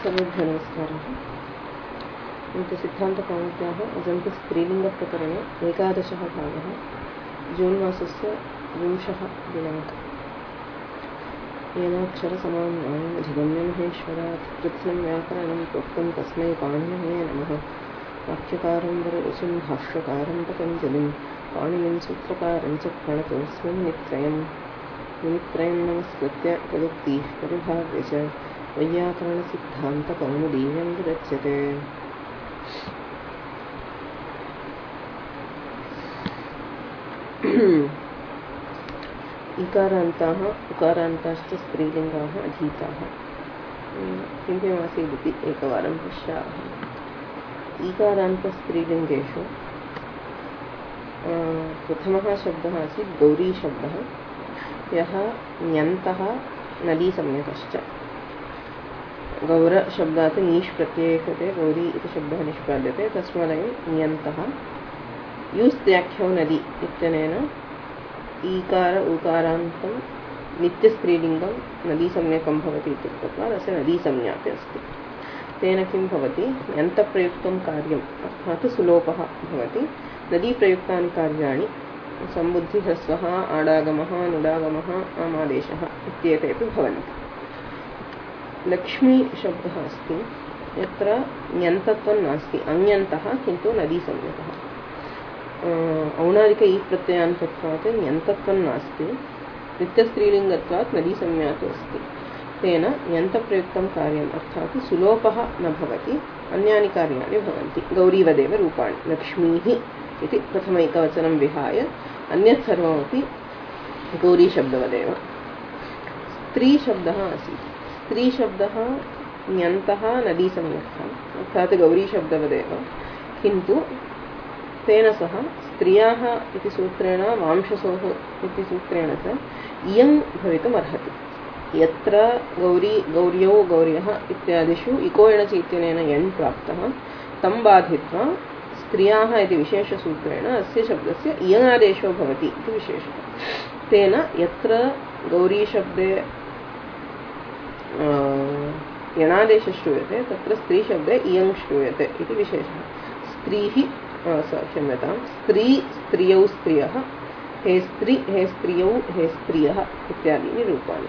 सर्वेभ्यो नमस्कारः। सिद्धान्तकौमुद्याः अजन्तस्त्रीलिङ्गप्रकरणे 11 भागः, जून् मासस्य 20 दिनाङ्कः। येनाक्षरसमाम्नायमधिगम्य महेश्वरात् कृत्स्नं व्याकरणं प्रोक्तं तस्मै पाणिनये नमः। वाक्यकारं वररुचिं भाष्यकारं पतञ्जलिं पाणिनिं सूत्रकारं च प्रणतोऽस्मिन् निमित्त्रयं नमस्कृत्य तदुक्तिः परिभाव्य च वैयाकरणसिद्धान्तकौमुदीयं विरच्यते। इकारान्ताः उकारान्ताश्च स्त्रीलिङ्गाः अधीताः। किं किमासीदिति एकवारं पश्यामः। ईकारान्तस्त्रीलिङ्गेषु प्रथमः शब्दः आसीत् गौरीशब्दः, यः ण्यन्तः नदीसंज्ञकश्च। गौरशब्दात् नीष् प्रत्यये कृते गौरी इति शब्दः निष्पाद्यते, तस्मादयं ण्यन्तः। यूस्त्याख्यौ नदी इत्यनेन ईकार उकारान्तं नित्यस्त्रीलिङ्गं नदीसंज्ञकं भवति इत्युक्त्वा तस्य नदीसंज्ञापि अस्ति। तेन किं भवति, ण्यन्तप्रयुक्तं कार्यम् अर्थात् सुलोपः भवति। नदीप्रयुक्तानि कार्याणि सम्बुद्धिह्रस्वः, आडागमः, नुडागमः, आमादेशः इत्येतेपि भवन्ति। लक्ष्मी शब्दः अस्ति यत्र ण्यन्तत्वं नास्ति, अण्यन्तः किन्तु नदीसंज्ञकः। औणादिक ई प्रत्ययान्तत्वात् ण्यन्तत्वं नास्ति, नित्यस्त्रीलिङ्गत्वात् नदीसंज्ञातु अस्ति। तेन ण्यन्तप्रयुक्तं कार्यम् अर्थात् सुलोपः न भवति, अन्यानि कार्याणि भवन्ति। गौरीवदेव रूपाणि लक्ष्मीः इति प्रथमैकवचनं विहाय अन्यत् सर्वमपि गौरीशब्दवदेव। स्त्रीशब्दः आसीत्। स्त्रीशब्दः ण्यन्तः नदीसंज्ञकः अर्थात् गौरीशब्दवदेव, किन्तु तेन सह स्त्रियाः इति सूत्रेण वांशसोः इति सूत्रेण च इयं भवितुमर्हति। यत्र गौरी गौर्यौ गौर्यः इत्यादिषु इको एणचि इत्यनेन यण् प्राप्तः, तं बाधित्वा स्त्रियाः इति विशेषसूत्रेण अस्य शब्दस्य इयङादेशो भवति इति विशेषः। तेन यत्र गौरीशब्दे यणादेशः श्रूयते तत्र स्त्रीशब्दे इयं श्रूयते इति विशेषः। स्त्रीः क्षम्यतां, स्त्री स्त्रियौ स्त्रियः, हे स्त्री हे स्त्रियौ हे स्त्रियः इत्यादीनि रूपाणि।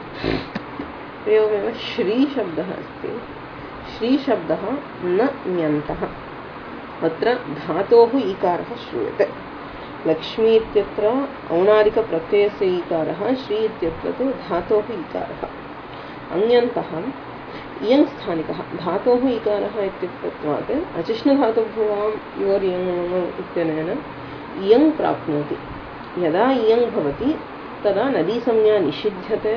एवमेव श्रीशब्दः अस्ति। श्रीशब्दः न ण्यन्तः, अत्र धातोः ईकारः श्रूयते। लक्ष्मी इत्यत्र औणादिकप्रत्ययस्य ईकारः, श्री इत्यत्र तु धातोः ईकारः। अण्यन्तः इयं स्थानिकः। धातोः ईकारः इत्युक्तत्वात् अचिष्णुधातुभ्रुवां योर्यङ् इत्यनेन इयं प्राप्नोति। यदा इयं भवति तदा नदीसंज्ञा निषिध्यते।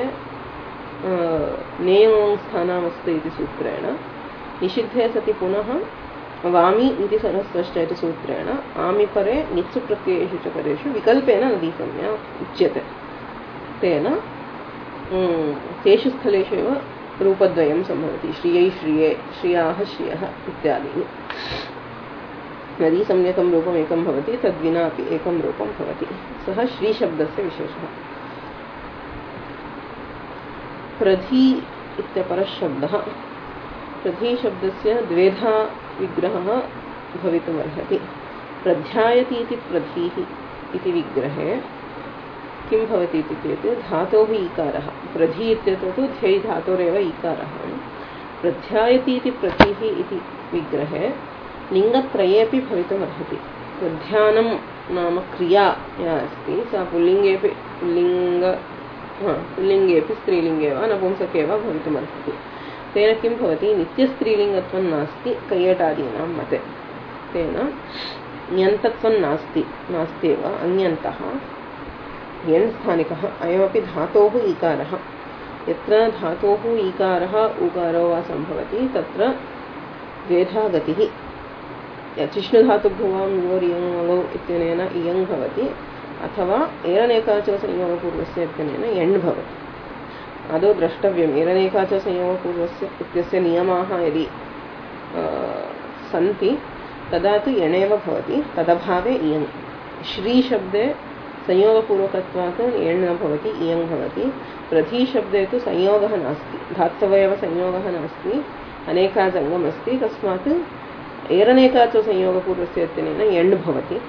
नेयं स्थानामस्ति इति सूत्रेण निषिद्धे सति पुनः वामि इति सरस्वश्च इति सूत्रेण आमिपरे नित्सु प्रत्ययेषु च पदेषु विकल्पेन नदीसंज्ञा उच्यते। तेन तेषु स्थलेषु एव रूपद्वयं सम्भवति, श्रियै श्रिये, श्रियाः श्रियः इत्यादीनि। नदीसंज्ञकं रूपमेकं भवति, तद्विना अपि एकं रूपं भवति। सः श्रीशब्दस्य विशेषः। प्रधी इत्यपरशब्दः। प्रधीशब्दस्य द्वेधा विग्रहः भवितुमर्हति। प्रध्यायति इति प्रधीः इति विग्रहे किं भवति इति चेत् धातोः ईकारः। प्रधी इत्यत्र तु ध्येयि धातोरेव ईकारः। प्रध्यायति इति प्रधीः इति विग्रहे लिङ्गत्रयेपि भवितुमर्हति। प्रध्यानं नाम क्रिया या अस्ति सा पुल्लिङ्गेपि स्त्रीलिङ्गे वा नपुंसके वा भवितुमर्हति। तेन किं भवति, नित्यस्त्रीलिङ्गत्वं नास्ति कैयटादीनां मते। तेन ण्यन्तत्वं नास्त्येव, अण्यन्तः यण् स्थानिकः। अयमपि धातोः ईकारः। यत्र धातोः ईकारः उकारो वा सम्भवति तत्र द्वेधा गतिः। चिष्णुधातुभ्रुवां योर्यङौ इत्यनेन इयं भवति, अथवा एरनेकाचरसंयोगपूर्वस्य इत्यनेन यण् भवति। आदौ द्रष्टव्यम्, एरनेकाचरसंयोगपूर्वस्य इत्यस्य नियमाः यदि सन्ति तदा तु यणेव भवति, तदभावे इयं। श्रीशब्दे संयोगपूर्वकत्वात् एण् न भवति, इयं भवति। प्रधीशब्दे तु संयोगः नास्ति, धात्वयव संयोगः नास्ति, अनेकाजङ्गम् अस्ति तस्मात् एरनेकाचो संयोगपूर्वस्य इत्यनेन यण् भवति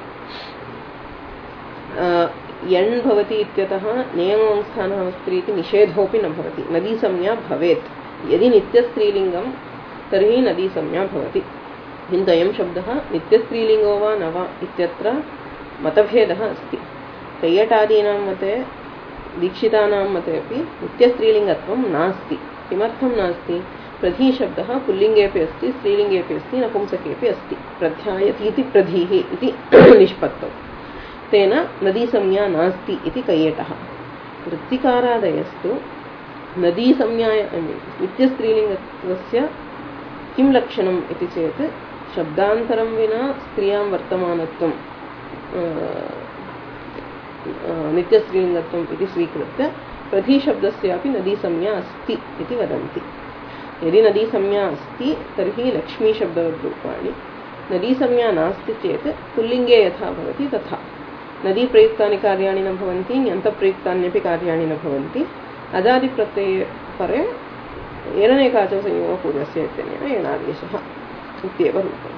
यण् भवति इत्यतः नियमवंस्थानः स्त्री इति निषेधोऽपि न भवति नदीसंज्ञा भवेत् यदि नित्यस्त्रीलिङ्गं तर्हि नदीसंज्ञा भवति किन्तु अयं शब्दः नित्यस्त्रीलिङ्गो वा न वा इत्यत्र मतभेदः अस्ति कैयटादीनां मते दीक्षितानां मते अपि नित्यस्त्रीलिङ्गत्वं नास्ति किमर्थं नास्ति प्रधीशब्दः पुल्लिङ्गेऽपि अस्ति स्त्रीलिङ्गेऽपि अस्ति नपुंसकेऽपि अस्ति प्रध्यायतीति प्रधीः इति निष्पत्तौ तेन नदीसंज्ञा नास्ति इति कैयटः वृत्तिकारादयस्तु नदीसंज्ञाय नित्यस्त्रीलिङ्गस्य किं लक्षणम् इति चेत् शब्दान्तरं विना स्त्रियां वर्तमानत्वं नित्यस्त्रीलिङ्गत्वम् इति स्वीकृत्य प्रधीशब्दस्यापि नदीसंज्ञा अस्ति इति वदन्ति यदि नदीसंज्ञा अस्ति तर्हि लक्ष्मीशब्दवद्रूपाणि नदीसंज्ञा नास्ति चेत् पुल्लिङ्गे यथा भवति तथा नदीप्रयुक्तानि कार्याणि न भवन्ति ण्यन्तप्रयुक्तान्यपि कार्याणि न भवन्ति अजादिप्रत्यये परे एरनेकाचो संयोगपूर्वस्य इत्यनेन एणादेशः इत्येव रूपम्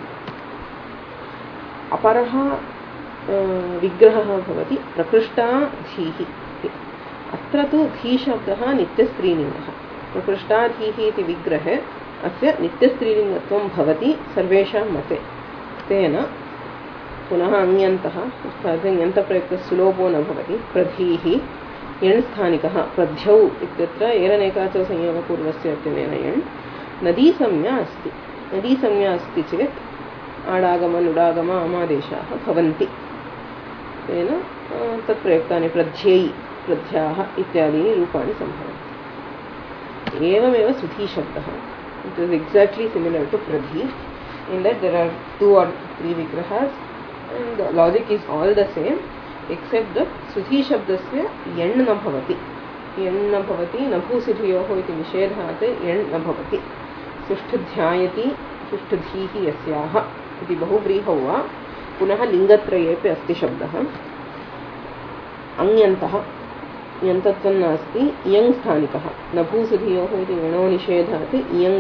अपरः विग्रहः भवति प्रकृष्टा धीः अत्र तु धीशब्दः नित्यस्त्रीलिङ्गः प्रकृष्टा धीः इति विग्रहे अस्य नित्यस्त्रीलिङ्गत्वं भवति सर्वेषां मते तेन पुनः अङ्यन्तः अर्थात् ण्यन्तप्रयुक्तस्सुलोभो न भवति प्रधीः यण्स्थानिकः प्रध्यौ इत्यत्र एरनेकाचो संयोगपूर्वस्य इत्यनेन यण् नदीसंज्ञा अस्ति नदीसंज्ञा अस्ति चेत् आडागम नुडागम आमादेशाः भवन्ति तेन तत्प्रयुक्तानि प्रध्यै प्रध्याः इत्यादीनि रूपाणि सम्भवन्ति एवमेव सुधीशब्दः it is exactly similar to प्रधी in that there are 2 or 3 विग्रहास् and the logic is all the same except that सुधी शब्दस्य यण् न भवति नभूसिधियोः इति निषेधात् यण् न भवति सुष्ठुध्यायति सुष्ठुधीः यस्याः इति बहुव्रीहौ वा पुनः लिङ्गत्रयेऽपि अस्ति शब्दः अङ्यन्तः यन्तत्वं नास्ति इयङ् स्थानिकः नभूसिधियोः इति यणो निषेधात् इयङ्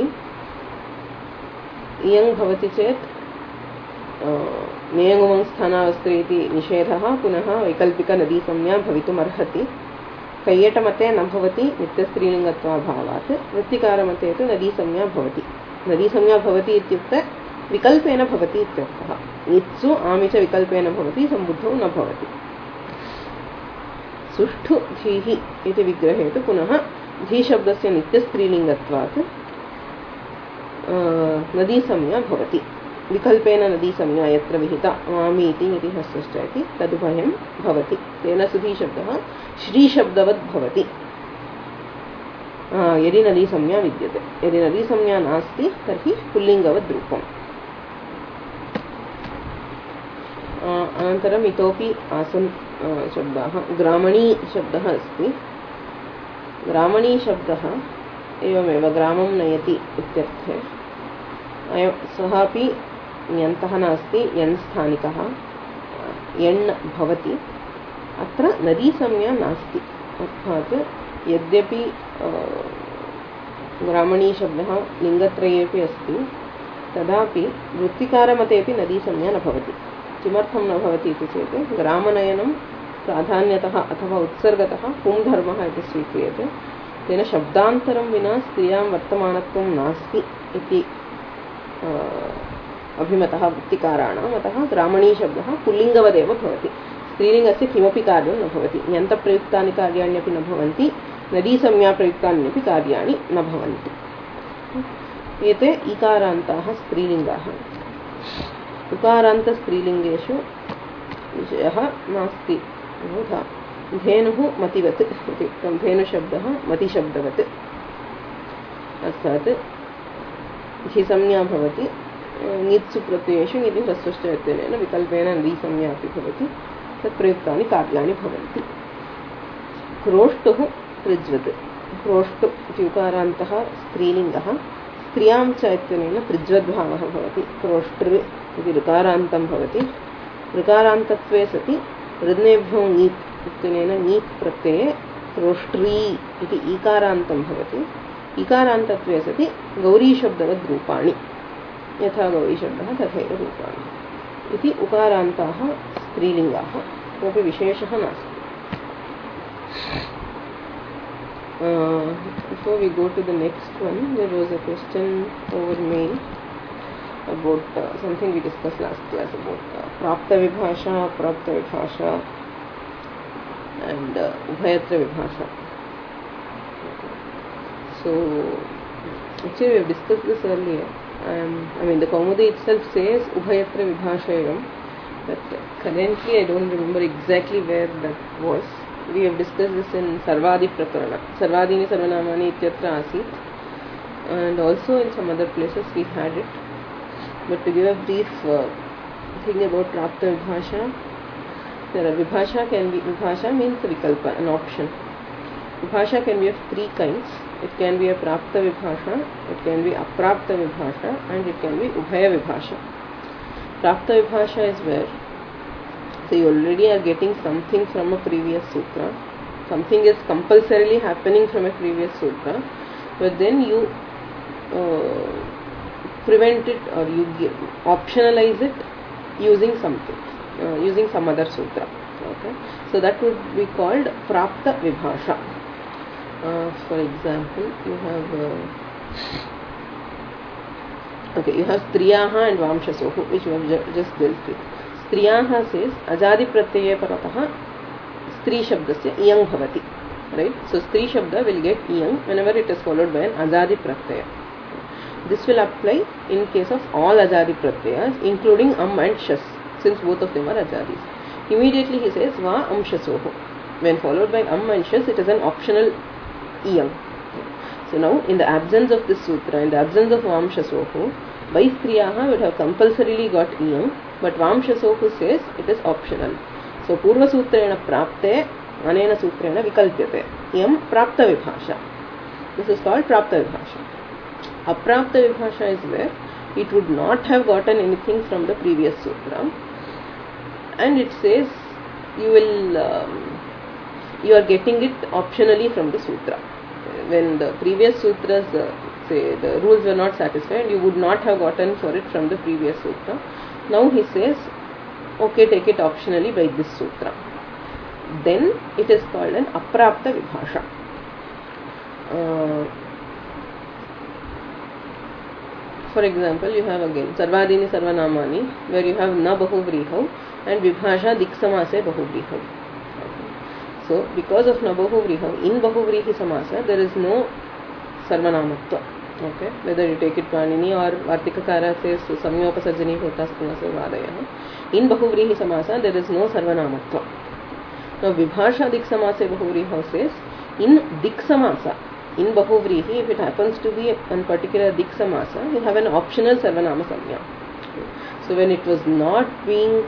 भवति चेत् नियमवंस्थानावस्त्री इति निषेधः पुनः वैकल्पिकनदीसंज्ञा भवितुमर्हति कैयटमते न भवति नित्यस्त्रीलिङ्गत्वाभावात् वृत्तिकारमते तु नदीसंज्ञा भवति इत्युक्ते विकल्पेन भवति इत्यर्थः इत्सु आमिच विकल्पेन भवति सम्बुद्धौ न भवति सुष्ठु धीः इति विग्रहे तु पुनः धीशब्दस्य नित्यस्त्रीलिङ्गत्वात् नदीसंज्ञा भवति विकल्पेन नदीसंज्ञा यत्र विहिता वामीति इति हस्तश्च इति तदुभयं भवति तेन सुधीशब्दः श्रीशब्दवद् भवति यदि नदीसंज्ञा विद्यते यदि नदीसंज्ञा नास्ति तर्हि पुल्लिङ्गवद् रूपम् अनन्तरम् इतोपि आसन् शब्दाः ग्रामणी शब्दः अस्ति ग्रामणी शब्दः एवमेव ग्रामं नयति इत्यर्थे सः अपि ण्यन्तः नास्ति यण् स्थानिकः यण् भवति अत्र नदीसंज्ञा नास्ति अर्थात् यद्यपि ग्रामणी शब्दः लिङ्गत्रयेऽपि अस्ति तदापि वृत्तिकारमतेऽपि नदीसंज्ञा न भवति किमर्थं न भवति इति चेत् ग्रामनयनं प्राधान्यतः अथवा उत्सर्गतः पुंधर्मः इति स्वीक्रियते तेन शब्दान्तरं विना स्त्रियां वर्तमानत्वं नास्ति इति अभिमतः वृत्तिकाराणाम् अतः ग्रामणी शब्दः पुल्लिङ्गवदेव भवति स्त्रीलिङ्गस्य किमपि कार्यं न भवति यन्तप्रयुक्तानि कार्याण्यपि न भवन्ति नदीसंज्ञाप्रयुक्तान्यपि कार्याणि न भवन्ति एते इकारान्ताः स्त्रीलिङ्गाः उकारान्तस्त्रीलिङ्गेषु विषयः नास्ति यथा धेनुः मतिवत् इति धेनुशब्दः मतिशब्दवत् अर्थात् धिसंज्ञा भवति ङित्सु प्रत्ययेषु ङिति ह्रस्वश्च इत्यनेन विकल्पेन नदीसंज्ञा अपि भवति तत्प्रयुक्तानि कार्याणि भवन्ति क्रोष्टुः पृज्वत् क्रोष्टु इति उकारान्तः स्त्रीलिङ्गः स्त्रियां च इत्यनेन पृज्वद्भावः भवति क्रोष्टृ इति ऋकारान्तं भवति ऋकारान्तत्वे सति ऋद्नेभ्यो ङीत् इत्यनेन ङीत् प्रत्यये क्रोष्ट्री इति ईकारान्तं भवति इकारान्तत्वे सति गौरीशब्दवद् रूपाणि यथा गौरीशब्दः तथैव रूपाणि इति उकारान्ताः स्त्रीलिङ्गाः कोऽपि विशेषः नास्ति. Before we go to the next one, there was a question over mail about something we discussed last class about prapta vibhasha, aprapta vibhasha and ubhayatra vibhasha. So actually we have discussed this earlier. The Kaumudi itself says ubhayatra vibhashayam, but currently I don't remember exactly where that was. We have discussed this in Sarvadi Prakarana. Sarvadini Sarvanamani ityatra asit, and also in some other places we had it. But to give a brief thing about prapta vibhasha, there are vibhasha means vikalpa, an option. Vibhasha can be of three kinds. It can be a prapta vibhasha, it can be aprapta vibhasha, and it can be ubhaya vibhasha. Prapta vibhasha is where you already are getting something from a previous sutra. Something is compulsorily happening from a previous sutra, but then you prevent it or you optionalize it using something, using some other sutra. Okay, so that would be called prapta vibhasha. For example, you have striyaha and vamshasohu, which we have just dealt with. Striyaha says ajadi pratyaye paratah stri shabdasya iyang bhavati, right? So stri shabda will get iyang whenever it is followed by an ajadi pratyaya. This will apply in case of all ajadi pratyayas, including am and shas, since both of them are ajadis. Immediately he says va amshasoho. When followed by am and shas, it is an optional iyang. So now, in the absence of this sutra, in the absence of vamshasoho, by striyaha would have compulsorily got iyang, but vamshasoho says it is optional. So purva sutrena prapte anena sutrena vikalpyate. Iyam prapta vibhasha. This is called prapta vibhasha. Aprapta vibhasha is where it would not have gotten anything from the previous sutra, and it says you are getting it optionally from the sutra. When the previous sutras say the rules were not satisfied, you would not have gotten for it from the previous sutra. Now he says, okay, take it optionally by this sutra. Then it is called an aprapta vibhasha. For example, you have again Sarvadini Sarvanamani, where you have na bahuvrihau and vibhasha diksamase bahuvrihau. So, because of na bahuvrihau, in bahuvrihi samasa, there is no sarvanamatva. Okay, whether you take it Panini or Vartikakara says samyopasarjani hotasthana se vadayah. In bahuvrihi samasa, there is no sarvanamatva. Now, vibhasha diksamase bahuvrihau says in diksamasa, in bahuvrihi, if it happens to be a particular diksamasa, you have an optional sarvanama samya. So, when it was not being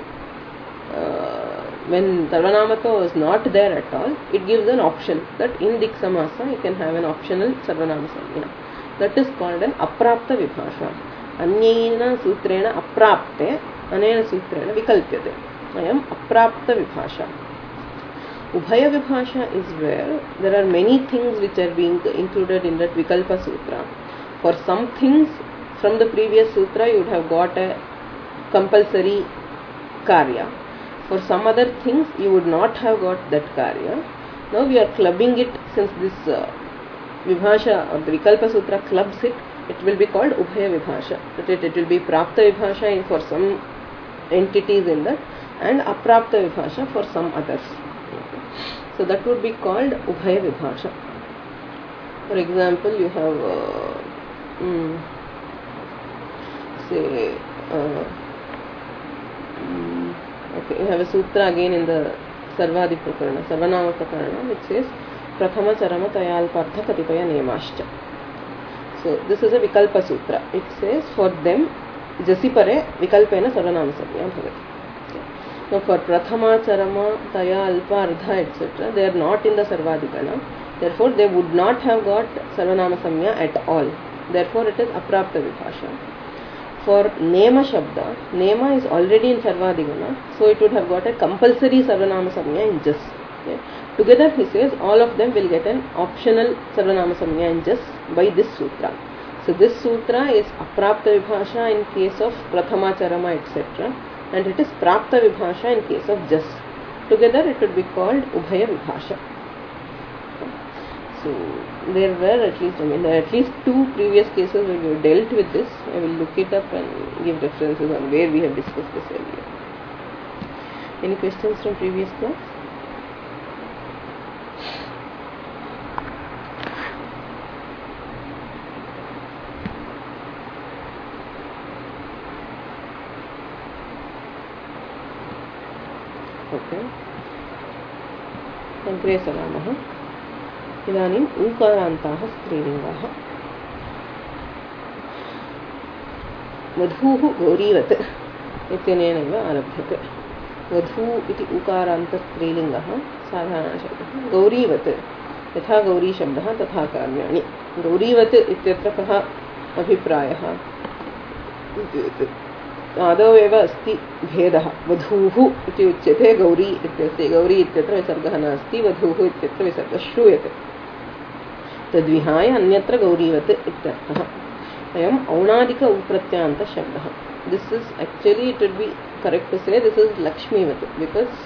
when sarvanamatva was not there at all, it gives an option that in diksamasa you can have an optional sarvanama samya. That is called an aprapta vibhasha. Anyena sutrena aprapte, anena sutrena vikalpyate. I am aprapta vibhasha. Ubhaya vibhasha is where there are many things which are being included in that vikalpa sutra. For some things from the previous sutra you would have got a compulsory karya. For some other things you would not have got that karya. Now we are clubbing it, since this vibhasha or the vikalpa sutra clubs it, it will be called ubhaya vibhasha. It will be prapta vibhasha for some entities in that and aprapta vibhasha for some others. So that would be called ubhaya vibhasha. For example, you have you have a sutra again in the Sarvadi Prakarana, Sarvanama Prakarana, which says Prathama Charama Tayalpartha Katipaya Nemascha. So this is a Vikalpa Sutra. It says for them Jasipare Vikalpena Sarvanama Samya Bhavati. Now for Prathama Charama Taya Alpa Ardha etc., they are not in the Sarvadigana. Therefore they would not have got Sarvanama Samya at all. Therefore it is Aprapta Vibhasha. For Nema Shabda, Nema is already in Sarvadigana, so it would have got a compulsory Sarvanama Samya in Jas. Okay. Together he says all of them will get an optional sarvanama samnya in jas by this sutra. So this sutra is aprapta vibhasha in case of prathama charama etc. and it is prapta vibhasha in case of jas. Together it would be called ubhaya vibhasha. So there were at least two previous cases where we dealt with this. I will look it up and give references on where we have discussed this earlier. Any questions from previous class? Okay. अग्रे सरामः. इदानीम् ऊकारान्ताः स्त्रीलिङ्गाः. वधूः गौरीवत् इत्यनेनैव आरभ्यते. वधू इति ऊकारान्तस्त्रीलिङ्गः साधारणशब्दः. गौरीवत् यथा गौरीशब्दः तथा कार्याणि. गौरीवत् इत्यत्र कः अभिप्रायः? आदौ एव अस्ति भेदः. वधूः इति उच्यते, गौरी इत्यस्ति. गौरी इत्यत्र विसर्गः नास्ति, वधूः इत्यत्र विसर्गः श्रूयते. तद्विहाय अन्यत्र गौरीवत् इत्यर्थः. अयम् औणादिक उप्रत्यान्तशब्दः. This is actually, it would be correct to say this is Lakshmivat, because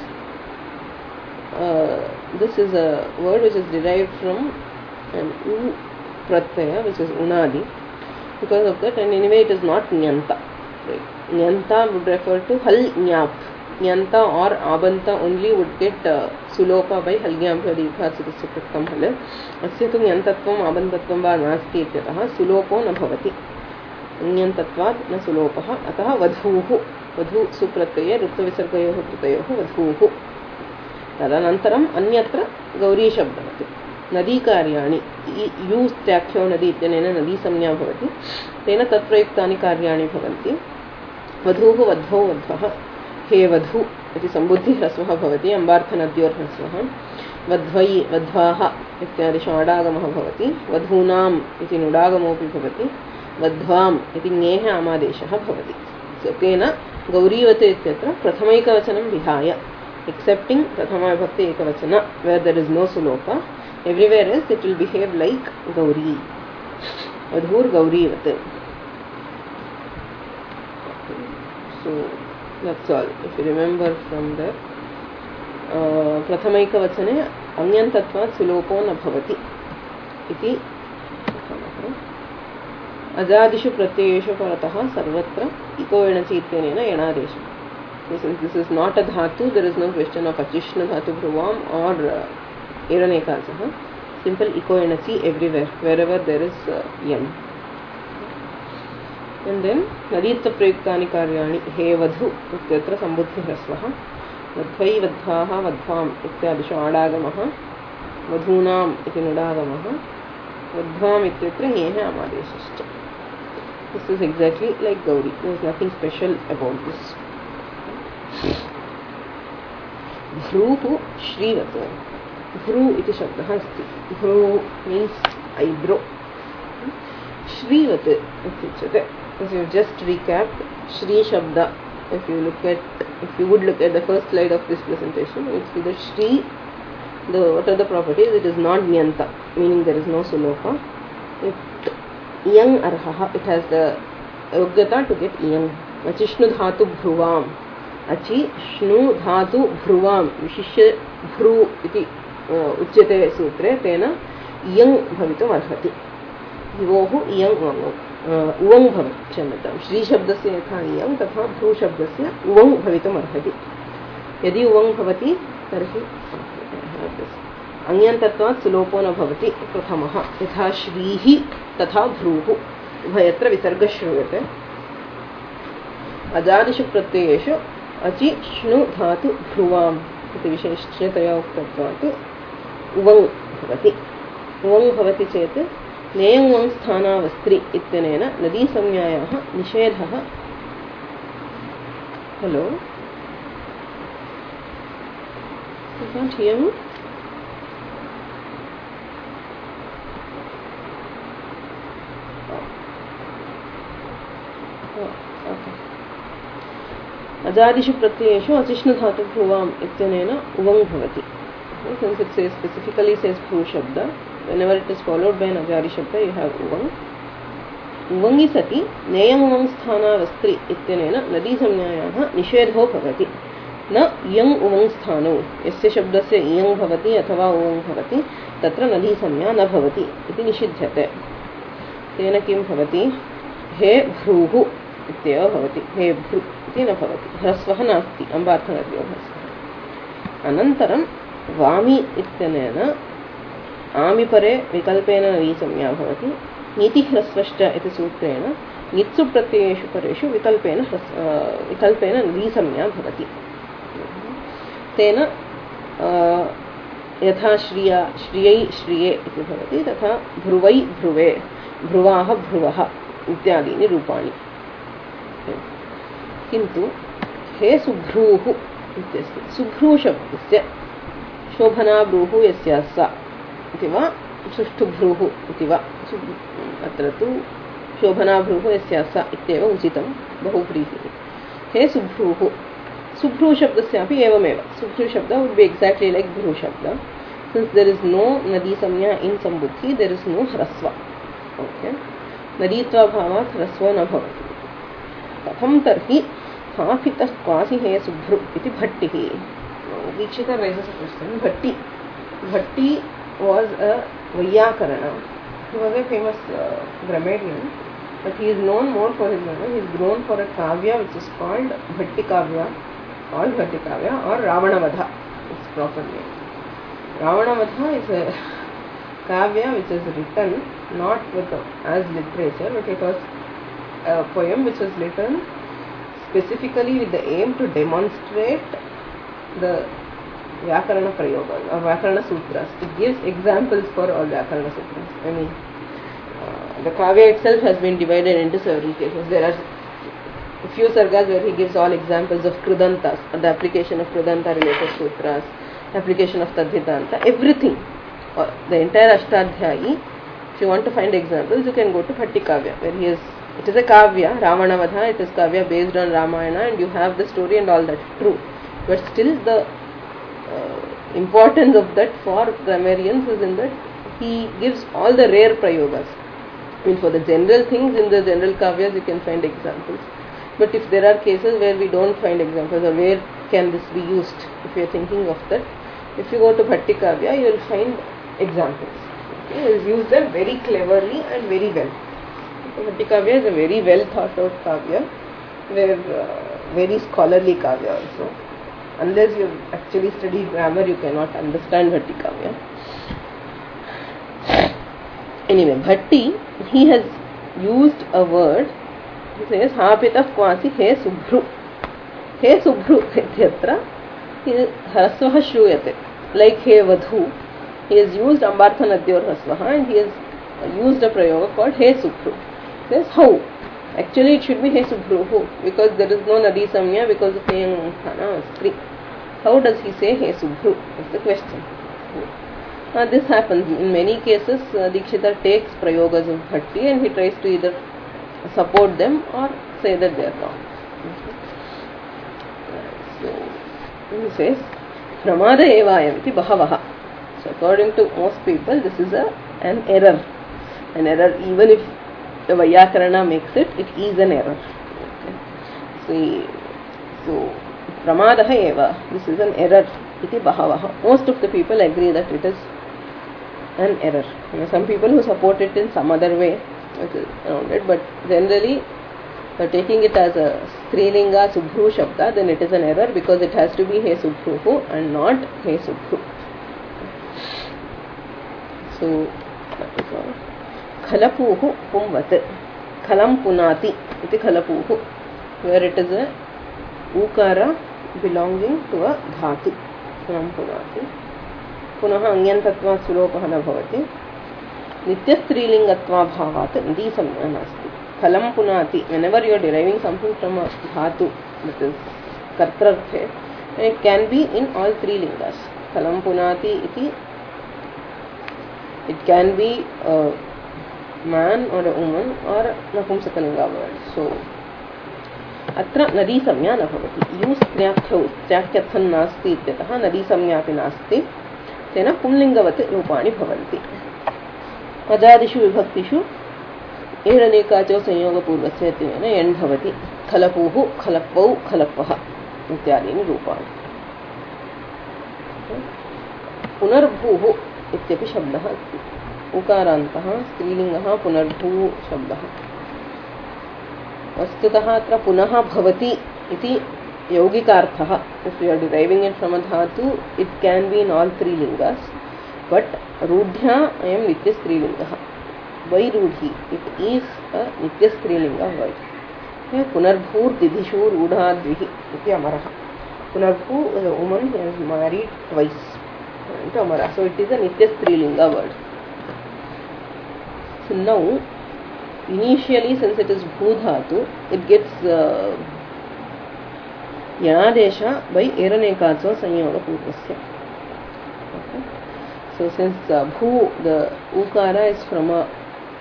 this is a word which is derived from an u pratyaya, which is unadi. Because of that, and anyway it is not nyanta. Right? Nyanta would refer to hal nyap. Nyanta or abanta only would get sulopa by halgyam pradikhatsitasya praktam hal. Asya tu nyantatvam abantatvam va nasti ityatah sulopo na bhavati. न्यन्तत्वात् न सुलोपः. अतः वधूः, वधू सुप्रत्यये ऋत्वविसर्गयोः कृतयोः वधूः. तदनन्तरम् अन्यत्र गौरीशब्दवत्. नदीकार्याणि, यूस्त्याख्यो नदी इत्यनेन नदीसंज्ञा भवति, तेन तत्प्रयुक्तानि कार्याणि भवन्ति. वधूः वध्वौ वध्वः. हे वधू इति सम्बुद्धिह्रस्वः भवति, अम्बार्थनद्योर्ह्रस्वः. वध्वै वध्वाः इत्यादिषु आडागमः भवति. वधूनाम् इति नुडागमोऽपि भवति. वध्वाम् इति ङेः आमादेशः भवति. सो तेन गौरीवत् इत्यत्र प्रथमैकवचनं विहाय, एक्सेप्टिंग प्रथमाविभक्ति एकवचन where there is no sulopa, everywhere else it will behave like gauri. Vadhur gaurivat. So that's all. If you remember from there, प्रथमैकवचने अङ्यन्तत्वात् सुलोपो न भवति इति अजादिषु प्रत्ययेषु परतः सर्वत्र इको एणचि इत्यनेन एणादेशः. Since this is not a dhatu, there is no question of achishna dhatu bhruvam or eranekasah. Simple iko enachi everywhere, wherever there is yam. And then naditva prayuktani karyani he vadhu ityatra sambuddhi hrasvah. Vadhvai vadhvaah vadhvam ityadishu adagamah. Vadhunam iti nudagamah. Vadhvam ityatra ङेः आमादेशश्च. This is exactly like Gauri. There is nothing special about this. Bhruhu Shrivat. Bhru iti shabdah asti. Bhru means eyebrow. Shrivat ityuchyate. As you just recapped, Shri Shabda. If you would look at the first slide of this presentation, you will see that Shri, what are the properties? It is not Nyanta, meaning there is no sulopa. It Iyang arhaha, it has the yogyata to get iyang. Achishnu dhatu bhruvam. Achi shnu dhatu bhruvam. Vishishya bhru iti uchyate sutre tena iyang bhavitum arhati. Vivohu iyang uvang bhavat. Kshamyatam. Shri shabdasya yatha iyang tatha bhru shabdasya uvang bhavitum arhati. Yadi uvang bhavati tarhi अन्यन्तत्वात् सुलोपो न भवति. प्रथमः यथा श्रीः तथा भ्रूः उभयत्र विसर्गः श्रूयते. अजादिषु प्रत्ययेषु अचि श्नु धातु भ्रुवाम् इति विशेष्यतया उक्तत्वात् उवङ् भवति. उवङ् भवति चेत् नेयं वङ् स्थानावस्त्रि इत्यनेन नदीसंज्ञायाः निषेधः. Hello, you can't hear me? अजादिषु प्रत्ययेषु अचिष्णु धातु भ्रुवाम् इत्यनेन उवङ् भवति. Since it says specifically says Bhru Shabda, whenever it is followed by an Ajari Shabda, you have Uvang. Uvangi sati neyam uvang sthana vastri ityanena nadi samnyayaha nishedho bhavati. न इयं उवं स्थानो यस्य शब्दस्य इयं भवति अथवा उवं भवति तत्र नदी संज्ञा न भवति इति निषिध्यते. तेन किं भवति? हे भ्रूः इत्येव भवति. हे भ्रू इति न भवति. ह्रस्वः नास्ति. अम्बार्थनद्यो ह्रस्वः. अनन्तरं वामि इत्यनेन आमिपरे विकल्पेन नदी संज्ञा भवति. नीति ह्रस्वश्च इति सूत्रेण नित्सु प्रत्ययेषु परेषु विकल्पेन नदी संज्ञा भवति. तेन यथा श्रिया श्रियै श्रिये इति भवति तथा ध्रुवै ध्रुवे ध्रुवाः भ्रुवः इत्यादीनि रूपाणि. किन्तु हे सुभ्रूः इत्यस्ति. सुभ्रूशब्दस्य शोभनाभ्रूः यस्याः सा इति वा सुष्ठुभ्रूः इति वा. अत्र तु शोभनाभ्रूः यस्याः सा इत्येव उचितं बहुव्रीहिः. हे सुभ्रूः. Subhru Shabdasyapi evameva. Subhru Shabda would be exactly like Bhru Shabda. Since there is no Nadi Samnya in Sambuddhi, there is no Hrasva. Okay. Naditva bhavat Hrasva na bhavati. Katham tarhi hafitah kvasi he Subhru iti Bhattihi. Dikshita raises a question. Bhatti was a Vaiyakarana. He was a famous grammarian, but he is known more for his grammar. He is known for a kavya which is called Bhatti Kavya. Or Bhattikavya or Ravanavadha, its proper name. Ravanavadha is a kavya which is written not as literature, but it was a poem which was written specifically with the aim to demonstrate the Vyakarana Prayogas or Vyakarana Sutras. It gives examples for all Vyakarana Sutras. I mean, the kavya itself has been divided into several cases. There are a few sargas where he gives all examples of Krudantas, the application of Krudanta related sutras, application of Tadhitanta, everything. The entire Ashtadhyayi, if you want to find examples, you can go to Bhattikavya, where it is a kavya, Ravanavadha, it is kavya based on Ramayana, and you have the story and all that, true. But still the importance of that for grammarians is in that he gives all the rare prayogas. I mean, for the general things in the general kavyas you can find examples. But if there are cases where we don't find examples, or where can this be used, if you are thinking of that, if you go to Bhattikavya, you will find examples. Okay? He has used them very cleverly and very well. Bhattikavya is a very well thought out kavya, where very scholarly kavya also. Unless you have actually studied grammar, you cannot understand Bhattikavya. Anyway, Bhatti, he has used a word. He says, Hapitah kvasi he subhru. He subhru ityatra hrasvaha shruyate. Like he vadhu. He has used ambartha nadyor hrasvaha and he has used a prayoga called he subhru. He says, how? Actually it should be he subhruhu because there is no nadi samnya because of neyam sthana stri. How does he say he subhru? That's the question. This happens in many cases. Dikshita takes prayogas of Bhatti and he tries to either support them or say that they are wrong. So he says pramada evayam iti bahavaha. So according to most people this is an error. An error, even if the Vaiyakarana makes it, it is an error. Okay. So pramadaha eva, this is an error iti bahavaha. Most of the people agree that it is an error. Some people who support it in some other way around it, but generally taking it as a Strilinga Subhru Shabda, then it is an error because it has to be He Subhruhu and not He Subhru. So that is all. Khalapuhu Pumvat. Khalam Punati iti Khalapuhu, where it is a Ukara belonging to a Dhatu. Khalam Punati. पुनः अंग्यन्तत्वात् सुलोपः न भवति. नित्यस्त्रीलिङ्गत्वा भावात् नदी संज्ञा नास्ति. फलं पुनाति, whenever you are deriving something from a dhatu, that is kartrarthe, it can be in all three lingas. Phalam punati iti, it can be a man or a woman or napumsakalinga word. So अत्र नदी संज्ञा न भवति. You स्त्र्याख्यौ स्त्र्याख्यर्थं नास्ति इत्यतः नदी संज्ञा अपि नास्ति. तेन पुंलिङ्गवत् रूपाणि भवन्ति। अजादिषु विभक्तिषु एरनेकाचो संयोगपूर्वस्य इत्यनेन यण् भवति। खलपुः खलप्पौ खलप्पः इत्यादीनि रूपाणि। पुनर्भूः इत्यपि शब्दः अस्ति। उकारान्तः स्त्रीलिङ्गः पुनर्भू शब्दः। वस्तुतः अत्र पुनः भवति इति यौगिकार्थः। If you are deriving it from a dhatu it can be in all three लिङ्गस्, बट् रूढ्या अयं नित्यस्त्रीलिङ्गः। वैरूढी इट् ईस् अ नित्यस्त्रीलिङ्ग वर्ड्। पुनर्भूर्दिधिषु रूढाद्विः इति अमरः। पुनर्भू is a woman who has married twice इति अमरः। सो इट् इस् अ नित्यस्त्रीलिङ्ग word. So now initially, since it is bhu dhatu, it gets yanadesha by eranekacho sanyoga purvasya. Okay. So since bhu, the ukara is from a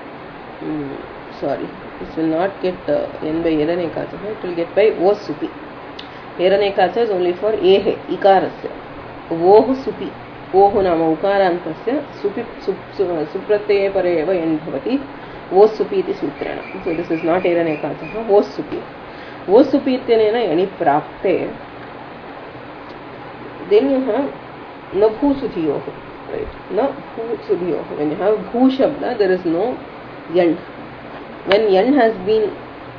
this will not get n by eranekacho, it will get by vosupi. Eranekacho is only for ehe ikarasya. Vohu supi. ओहु नाम उकारान्तस्य सुपि सुप्रत्यये परे एव यण् भवति। वोस्सुपि इति सूत्रेण। So this is not एरनेकाचः, वोस्सुपि। वोस्सुपि इत्यनेन यणि प्राप्ते देन् यु हेव् न भूसुधियोः, रैट्, न भूसुधियोः। वेन् यु हेव् भू शब्द देर् इस् नो यण्। वेन् यण् has been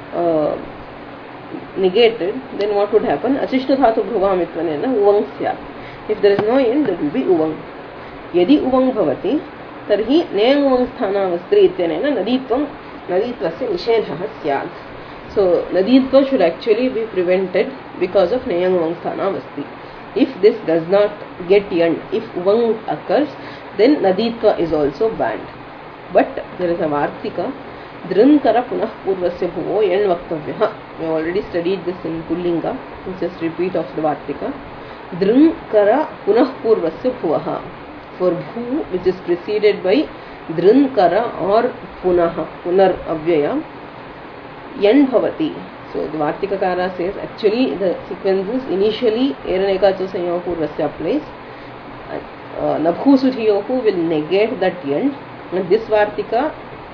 negated, then what would happen? अशिष्ट धातु भ्रुवामित्वनेन उवङ् स्यात्. If there is no end, there will be uvang. यदि उवङ् भवति तर्हि नेयङ् उवङ् स्थानावस्त्री इत्यनेन नदीत्वस्य निषेधः स्यात्. So naditva should actually be prevented because of नेयङ् उवङ् स्थानावस्त्री. If this does not get yand, if uvang occurs, then naditva is also banned. But there is a vartika. Drinkara punah purvasya bhuvo yand vaktavyaha. We have already studied this in Pullinga. Just repeat of the vartika. Drinkara punah purvasya bhuvaha. For bhu, which is preceded by drinkara or punaha, punar avyaya, yan bhavati. So the Vartikakara says actually the sequences initially eranekacho sanyoga purvasya applies. Nabhu sudhiyohu will negate that yan, and this Vartika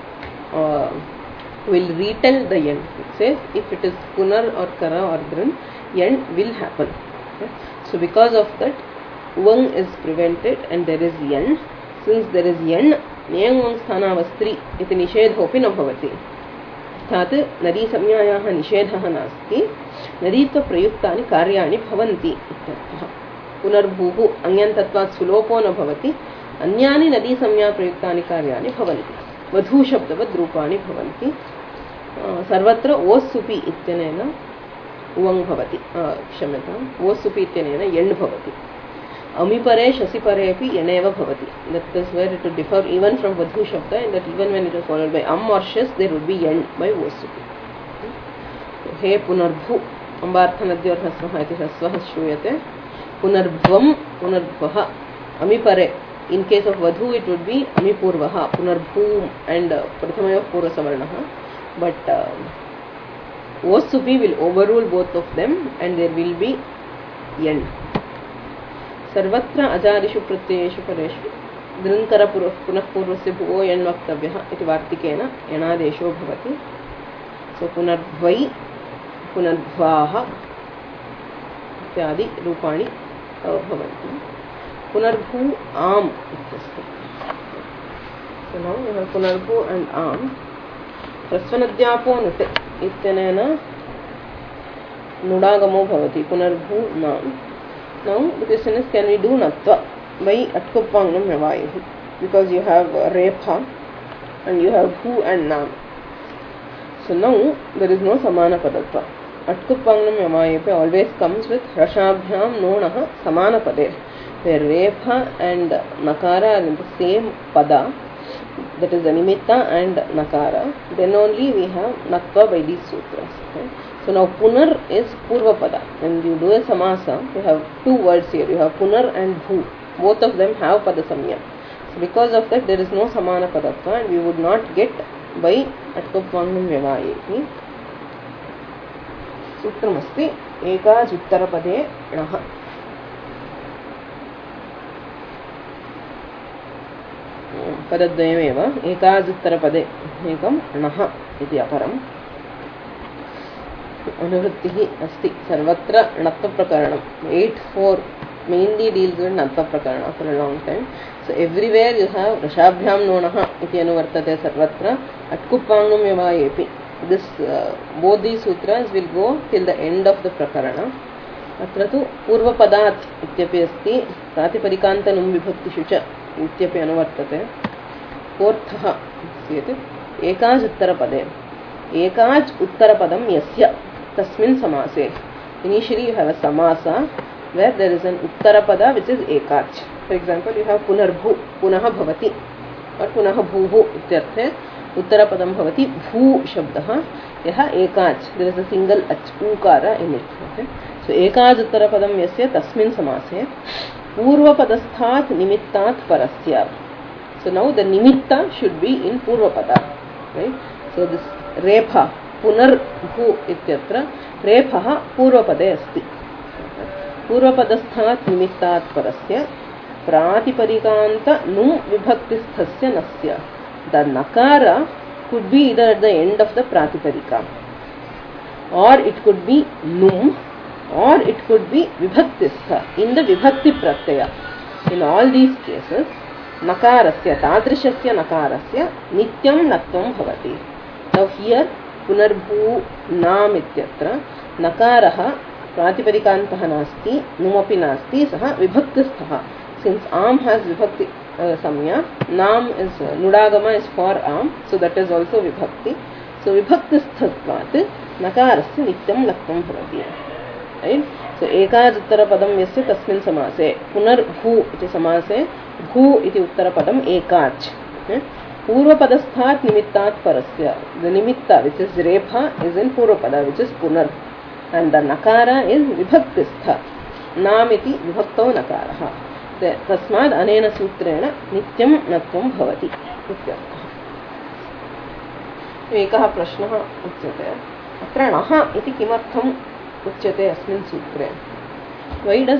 will retell the yan. It says if it is punar or kara or drin, yan will happen. Okay? So because of that, uvang is prevented and there is yan. Since there is yan, neyang uvang sthanavastri iti nishedhopi na bhavati. अर्थात् नदी संज्ञायाः निषेधः नास्ति, नदीत्व प्रयुक्तानि कार्याणि भवन्ति इत्यर्थः. पुनर्भूः अङ्यन्तत्वात् सुलोपो न भवति, अन्यानि नदी संज्ञा प्रयुक्तानि कार्याणि भवन्ति. वधू शब्दवद् रूपाणि भवन्ति. सर्वत्र ओस्सुपि इत्यनेन उवङ् भवति, क्षम्यताम्, ओस्सुपि इत्यनेन यण् भवति. अमिपरे शसिपरेपि यणेव भवति. That is where it would differ even from vadhu shabda, in that even when it is followed by am or shas, there would be yan by vosupi. He punarbhu ambarthanadyor hasvah iti hasvah shruyate. Punarbhvam punarbhah amipare. In case of vadhu it would be amipurvaha, punarbhu and prathamayoh purva savarnaha. But vosupi will overrule both of them and there will be yan. सर्वत्र अजादिषु प्रत्ययेषु परेषु दृङ्कर पुनः पूर्वस्य भुवो यण् वक्तव्यः इति वार्तिकेन यणादेशो भवति. सो पुनर्भ्वै पुनर्भ्वाः इत्यादि रूपाणि भवन्ति. पुनर्भू आम् इत्यस्ति. सो नौ वी हैव पुनर्भू एंड आम्. ह्रस्वनद्यापो नुट् इत्यनेन नुडागमो भवति. पुनर्भू नाम्. Now the question is, can we do natva by atkupangnam vyavayuh? Because you have repha and you have bhu and nam. So now there is no samana padatva. Atkupangnam vyavayuh always comes with rashabhyam nonah samana pade. Where repha and nakara are in the same pada, that is the nimitta and nakara, then only we have natva by these sutras. Okay? So now punar is purva pada. When you do a samasa, you have two words here. You have punar and bhu. Both of them have pada samya. So because of that, there is no samana padatva and we would not get by atkupvangnam vyavayehi. Sutramasti ekaj uttarapade nah. पदद्वयमेव एकाजुत्तरपदे एकं णः इति अपरम् अनुवृत्तिः अस्ति सर्वत्र णत्वप्रकरणम् 8-4 mainly deals with णत्वप्रकरणं for a long time. So everywhere you have रसाभ्यां नोणः इति अनुवर्तते सर्वत्र अट्कुप्पाङ्गं व्यवायेपि. This both these sutras will go till the end of the prakarana. अत्र तु पूर्वपदात् इत्यपि अस्ति प्रातिपदिकान्तनुं विभक्तिषु च इत्यपि अनुवर्तते. कोऽर्थः चेत् एकाज् उत्तरपदे एकाज् उत्तरपदं यस्य तस्मिन् समासे. Initially you have a samasa where there is an uttarapada which is ekach. For example, you have punarbhu, punah bhavati or punah bhuhu ityarthe uttarapadam bhavati bhu shabdah yaha ekach. There is a single ach ukara in it. Okay? So ekaj uttarapadam yasya tasmin samase purvapadasthat nimittat parasya. So now the nimitta should be in purvapada, right? So this repha punarbhu ityatra repha purvapade asti. पूर्वपदस्थात् निमित्तात् परस्य प्रातिपदिकान्त नु विभक्तिस्थस्य नस्य. The nakara could be either at the end of the pratipadika or it could be num or it could be vibhaktistha in the vibhakti pratyaya. In all these cases nakarasya tadrishasya nakarasya nityam natvam bhavati. Now here punarbhu nam ityatra nakaraha प्रातिपदिकान्तः नास्ति नुमपि नास्ति सः विभक्तिस्थः. Since am has vibhakti samya, nam is nudagama is for am, so that is also vibhakti. So vibhaktisthatvat nakarasya nityam lakvam bhavati. Right? So ekaj uttarapadam yasya tasmin samase punarbhu iti samase bhu iti uttarapadam ekach. Purvapadasthat nimittat parasya. The nimitta which is repha is in purvapada which is punar. And the nakara is vibhaktistha. Nam iti vibhaktau nakaraha. Tasmad anena sutrena nityam natvam bhavati. एकः प्रश्नः उच्यते अत्र णः इति किमर्थम् उच्यते अस्मिन् सूत्रे. Why does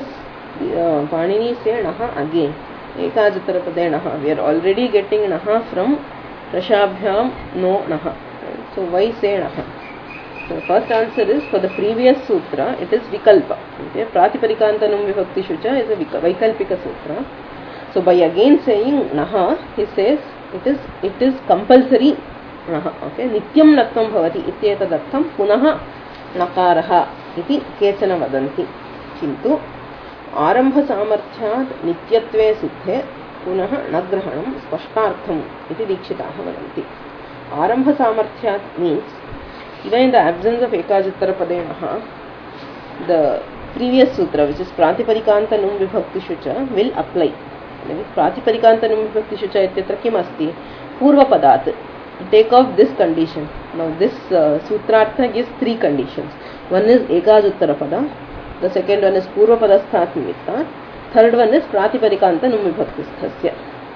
Panini say णः again? एकाजुत्तरपदे णः. We are already getting णः from रसाभ्यां नो णः. So why say णः? So the first answer is for the previous sutra it is vikalpa. Okay, pratipadikanthanum vibhaktishu cha is a vaikalpika sutra. So by again saying naha, he says it is compulsory naha. Okay, nityam natvam bhavati ityetadartham punah nakaraha iti kechana vadanti. Kintu arambha samarthyat nityatve siddhe punah nagrahanam spashtartham iti dikshitaha vadanti. Arambha samarthyat means even in the absence of ekajuttarapade the previous sutra which is pratipadikanta num vibhaktishu cha will apply. Pratipadikanta num vibhaktishu cha ityatra kim asti purvapadat. Take off this condition. Now this sutrartha gives three conditions. One is ekajuttarpada, the second one is purvapadasthat nimittat, third one is pratipadikanta num vibhaktisthasya.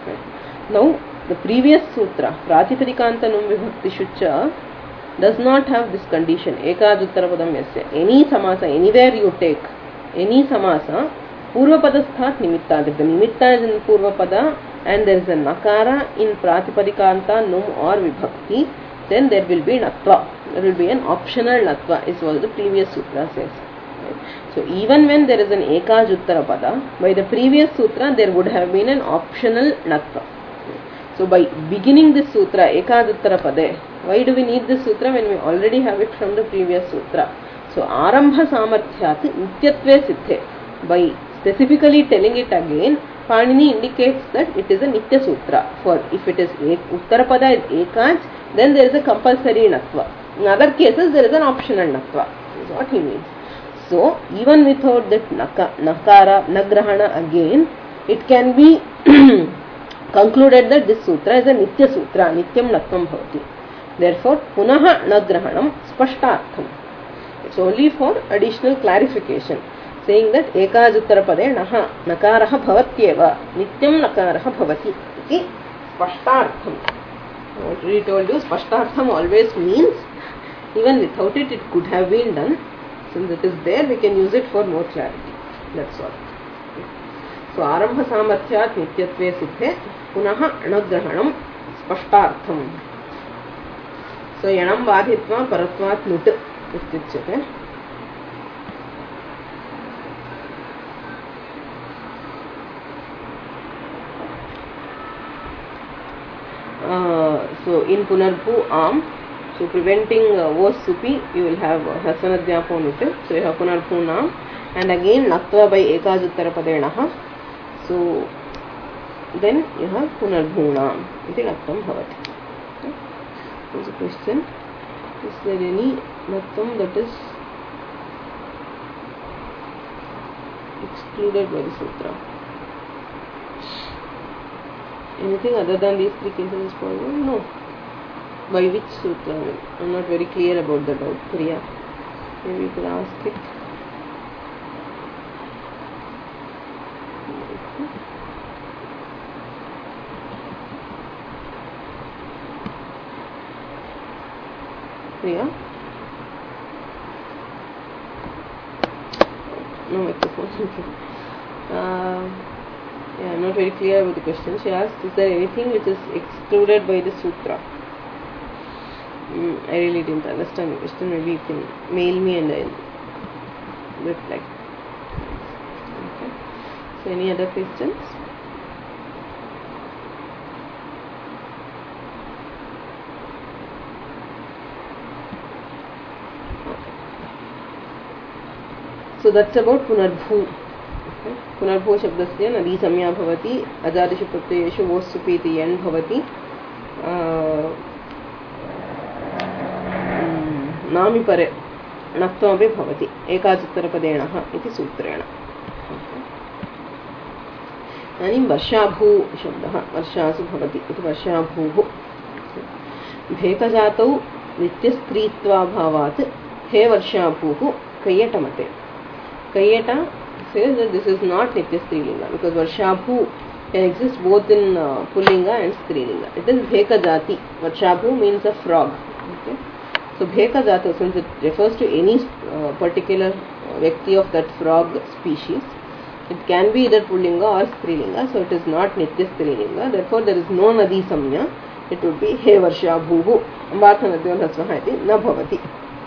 Now the previous sutra pratipadikanta num vibhaktishu cha does not have this condition. Ekajuttarapadaṁ yasya. Any samasa, anywhere you take any samasa, purvapadasthat nimittat. If the nimitta is in purvapada and there is a nakara in pratipadikanta num or vibhakti, then there will be natva. There will be an optional natva is what the previous sutra says. So even when there is an ekajuttarappada, by the previous sutra there would have been an optional natva. So by beginning this sutra ekajuttarapade, why do we need this sutra when we already have it from the previous sutra? So arambha samarthyat nityatve siddhe. By specifically telling it again, Panini indicates that it is a nitya sutra. For if it is uttarapada is ekaj, then there is a compulsory natva. In other cases there is an optional natva. This is what he means. So even without that nakara, nagrahana again, it can be concluded that this sutra is a nitya sutra, nityam natvam bhavati. Therefore, punaha nagrahanam spashtartham. It's only for additional clarification, saying that ekajuttarapade naha nakaraha bhavatyeva, nityam nakaraha bhavati iti spashtartham. I already told you, spashtartham always means, even without it, it could have been done. Since it is there, we can use it for more clarity. That's all. So arambha samarthyat nityatve siddhe पुनः अणग्रहणं स्पष्टार्थम्. So yanam badhitva paratvat nut ityuchyate. So in punarbhu am, so preventing was supi, you will have hasanadhyapo nut. So you have punarbhu nam, and again natva by ekajuttara padenah. So then you have punarbhunam iti natvam bhavati. Okay. There is a question: is there any natvam that is excluded by the sutra? Anything other than these three cases is possible? No. By which sutra? I am not very clear about the doubt. Priya, maybe you could ask it. Priya? No microphone. Yeah, I'm not very clear about the question. She asked, is there anything which is excluded by the sutra? I really didn't understand the question. Maybe you can mail me and I'll reply. Okay. So any other questions? So that's about punarbhu. Okay. Punarbhu shabdasya nadi samya bhavati, ajadishu pratyayeshu vosupi iti yan bhavati, nami pare natvam api bhavati ekajuttara padenah iti sutrena. Idanim varshabhu shabdah varshasu bhavati iti varshabhuh. Bhekajatau nityastritva bhavat he varshabhuh kayatamate. Kayata says that this is not Nitya Strilinga because Varshabhu can exist both in Pullinga and Strilinga. It is Bheka Jati. Varshabhu means a frog. Okay? So Bheka Jata, since it refers to any particular Vyakti of that frog species, it can be either Pullinga or Strilinga, so it is not Nitya Strilinga. Therefore, there is no Nadi Samya. It would be He Varshabhu. Ambarthanadyon Hasvaha iti na bhavati.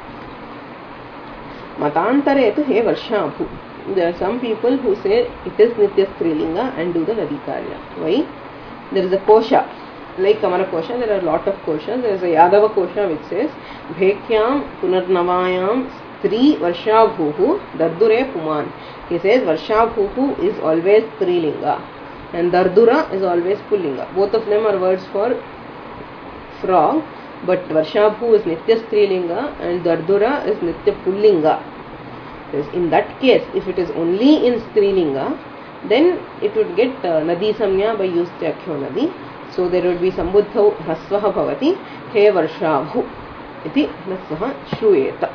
Matantare to he varshabhu. There are some people who say it is nitya strilinga and do the nadikarya. Why? There is a kosha, like Kamara kosha, there are a lot of koshas. There is a Yadava kosha which says Bhekyam punarnavayam stri varshabhuhu dardure puman. He says varshabhuhu is always strilinga and dardura is always pullinga. Both of them are words for frog. But Varshabhu is Nitya Strilinga and Dardura is Nitya Pullinga. In that case, if it is only in Strilinga, then it would get Nadi Samya by used Akhyo Nadi. So there would be Sambuddhau Hasvaha Bhavati He Varshabhu iti Hasvaha Shruyeta.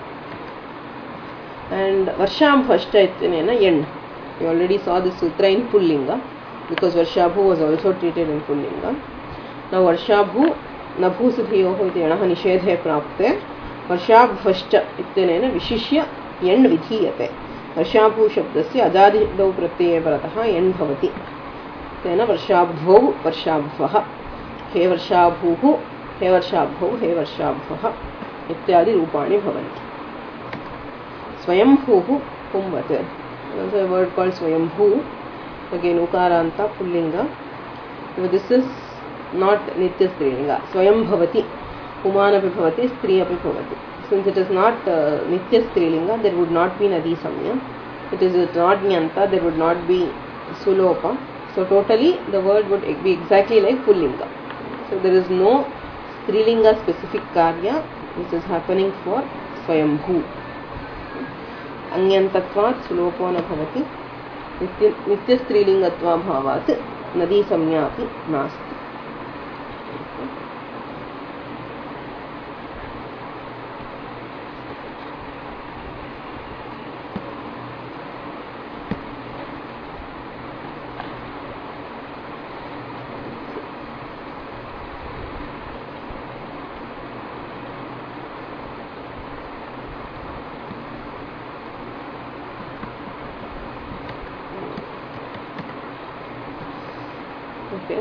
And Varshabhashta ityanena Yen. We already saw this sutra in Pullinga because Varshabhu was also treated in Pullinga. Now Varshabhu नभूसुधियोः इति यणः निषेधे प्राप्ते वर्षाभश्च इत्यनेन विशिष्य यण् विधीयते. वर्षाभू शब्दस्य अजादिदौ प्रत्यये परतः यण् भवति. तेन वर्षाभ्वौ वर्षाभ्वः हे वर्षाभूः हे वर्षाभ्वौ हे वर्षाभ्वः इत्यादि रूपाणि भवन्ति. स्वयंभूः पुंवत्. There is a word called swayambhu, again ukaranta pullinga. So this is not nitya strilinga. Swayam bhavati, puman api bhavati, stri api bhavati. Since it is not nitya strilinga, there would not be nadi samya. It is not nyanta, there would not be sulopa. So totally the word would be exactly like pullinga. So there is no strilinga specific karya which is happening for swayambhu. Anyantatvat sulopo na bhavati, nitya strilingatva bhavat nadi samya api nasti.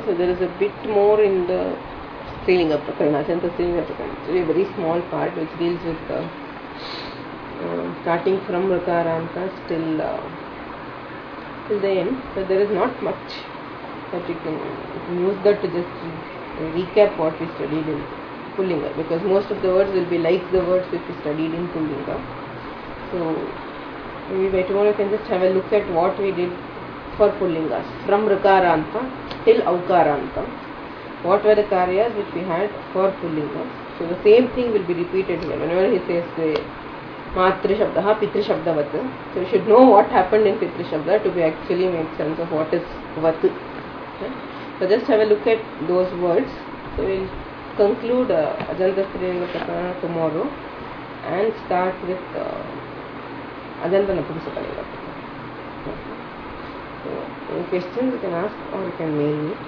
So there is a bit more in the Strilinga Prakarana, Atyanta Strilinga Prakarana. It's a very small part which deals with starting from Rakaranta till the end. But there is not much that you can use that to just recap what we studied in Pullinga, because most of the words will be like the words which we studied in Pullinga. So maybe by tomorrow you can just have a look at what we did for Pullingas from Rakaranta till Aukaranta. What were the karyas which we had for Pullingas? So the same thing will be repeated here. Whenever he says Matri Shabdaha, Pitri Shabdavat. So you should know what happened in Pitri Shabda to be actually make sense of what is Vat. Okay? So just have a look at those words. So we will conclude Ajanta Strilinga Prakarana tomorrow and start with Ajanta Napumsakalinga Prakarana. So any questions you can ask or you can mail me.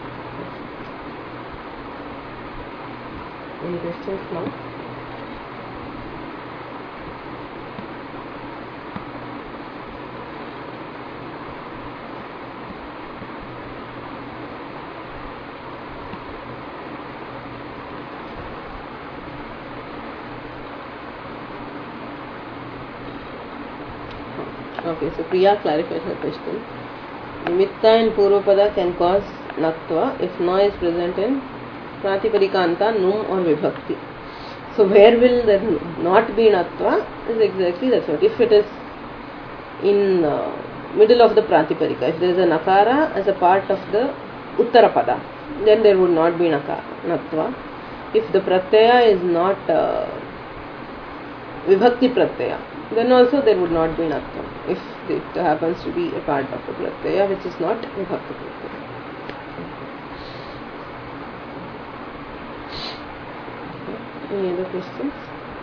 Any questions now? Okay, so Priya clarifies her question. Nimitta in Purvapada can cause Natva if Na is present in Pratipadikanta, Num or Vibhakti. So where will there not be Natva is exactly that's what. If it is in middle of the Pratipadika, if there is a Nakara as a part of the Uttarapada, then there would not be Natva. If the Pratyaya is not Vibhakti Pratyaya, then also there would not be Natva. If it happens to be a part of the Pratyaya which is not Vibhakti Pratyaya. Any other questions?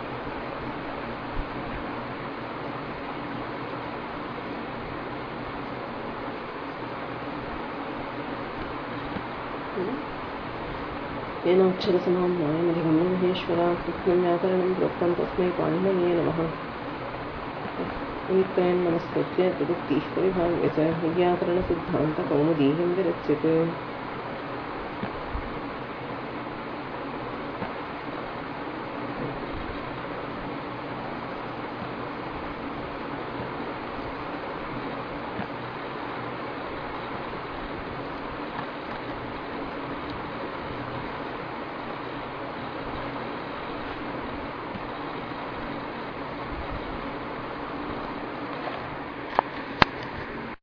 येनोक्षरसमाम्नायं अधिगम्यमहेश्वरा कृत्स्नं व्याकरणं प्रोक्तं तस्मै पाणिनये नमः. निमित्तान् नमस्कृत्य तदुक्तीश्वरिभाव्य च व्याकरणसिद्धान्तकौमुदीं विरच्यते.